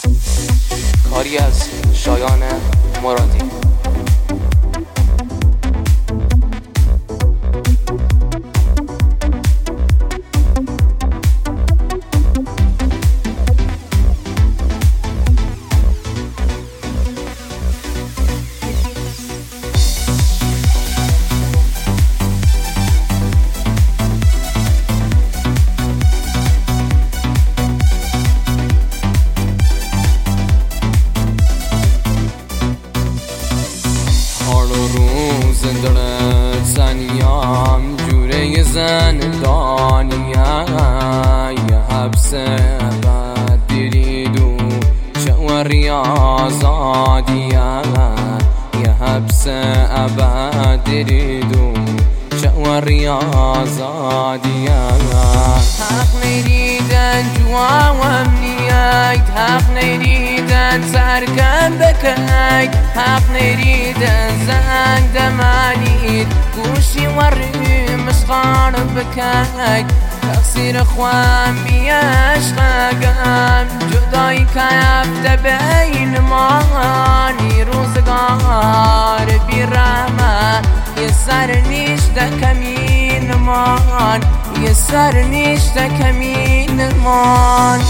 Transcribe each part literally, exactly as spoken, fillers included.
کاری از شایان مرادی. زندرت سنیام جوره زندانیه یه حبس ابد دیریدو شوری آزادیه یه حبس ابد دیریدو شوری آزادیه حق نیدیدن جوام نیاید حق نیدیدن سرکن بکید حق نیدیدن زنگ دمانید گوشی وری مشقان بکید تقصیر خوام بیاشقاقم جدایی کفته بین مانی روزگار بیرحمه یه سر نیشته کمین مان یه سر نیشته کمین مان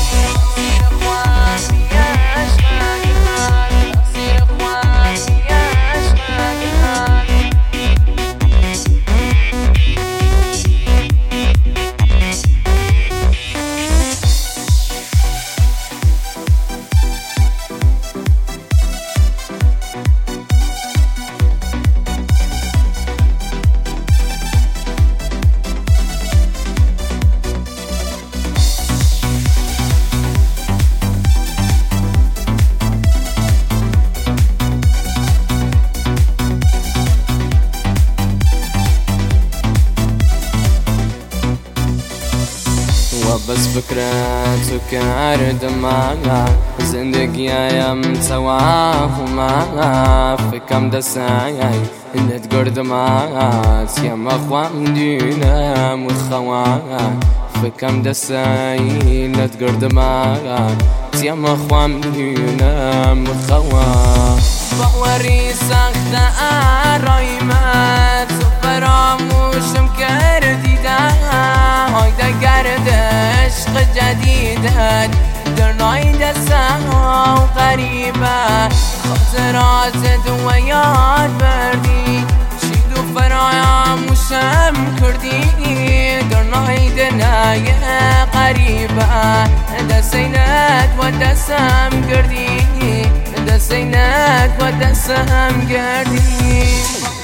بس فكرت وكارد معها زندگیم تواه معها فكم دساي اللي تقرد معها يم اخوام دينا مخواها فكم دساي اللي تقرد معها يم اخوام دينا مخواها باوري سخت رايمات فراموشم كردي دا هايدا قرد عشق جديدة در نايد سها وغريبة خاطرات دويات بردي شيدو فرايا مشم كردي در نايد نايا قريبة دسينات ودسم كردي دسينات ودسم كردي